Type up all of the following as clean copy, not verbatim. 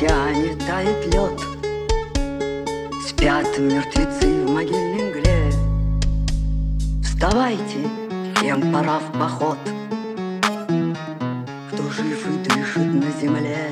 океане тает лед, спят мертвецы в могильной мгле. Вставайте, всем пора в поход, кто жив и дышит на земле.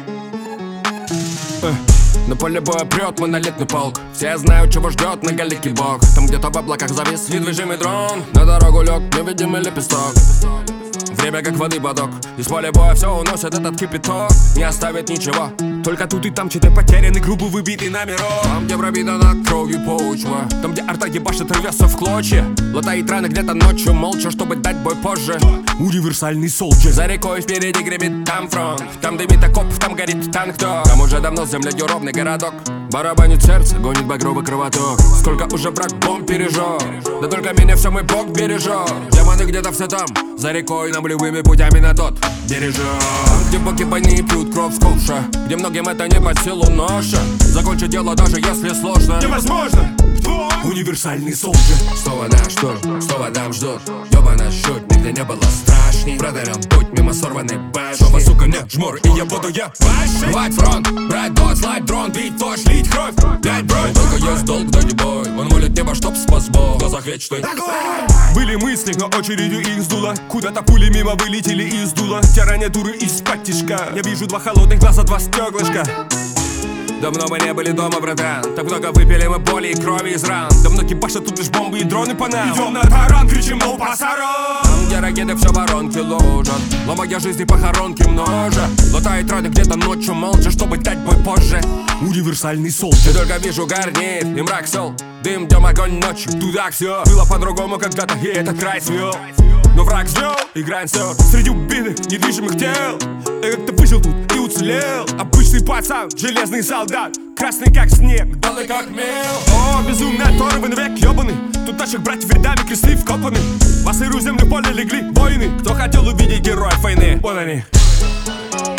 На поле боя прет монолитный полк. Все знают, чего ждет многоликий бог. Там где-то в облаках завис недвижимый дрон. На дорогу лег невидимый лепесток. Время как воды поток. Из поля боя все уносит этот кипяток. Не оставит ничего. Только тут и там чей-то потерянный, грубо выбитый номерок. Там, где пробита над кровью почва. Там, где арта ебашит, рвется в клочья. Латает раны где-то ночью молча, чтобы дать бой позже. Универсальный солджер. За рекой впереди гремит там фронт. Там дымит окоп, там горит танк. Там уже давно с землей ровный городок. Барабанит сердце, гонит багровый кровоток. Сколько уже брак бомб пережег. Да только меня все мой бог бережет. Демоны где-то все там, за рекой, нам любыми путями на тот бережет. Там, где боги больные пьют кровь с ковша, где многим это не под силу ноша. Закончить дело даже если сложно невозможно. Универсальный солджер. Снова наш тур, снова там ждут. Ёбана счет, нигде не было страшней. Продарен путь мимо сорванной башни. Снова, сука, нет жмур, и я буду рвать фронт, брать дот, слать дрон, бить флеш, лить кровь, блять бронь. Только есть долг, да не бой. Он молит небо, чтоб спас Бог. В глазах вечный были мысли, но очередью их сдуло. Куда-то пули мимо вылетели из дула. Тирания дуры из-под тишка. Я вижу два холодных глаза, два стеклышка. Давно мы не были дома, братан. Так много выпили мы боли и крови из ран. Давно кибашат тут лишь бомбы и дроны по нам. Идем на таран, кричим «Лоу, пасарон!» Там, где ракеты все воронки ложат. Ломая жизни похоронки множа. Латает раны где-то ночью молча, чтобы дать бой позже. Универсальный солджер. Я только вижу горнит и мрак сел. Дым, днем, огонь, ночью, туда все. Было по-другому когда-то, и этот край свел. Но враг звел, играем все среди убитых, недвижимых тел. Я как-то выжил тут и уцелел. Обычный пацан, железный солдат. Красный как снег, белый как мел. О, безумный оторванный век, ёбаный. Тут наших братьев рядами кресты вкопаны. В сырую землю поле легли воины. Кто хотел увидеть героев войны, вот они.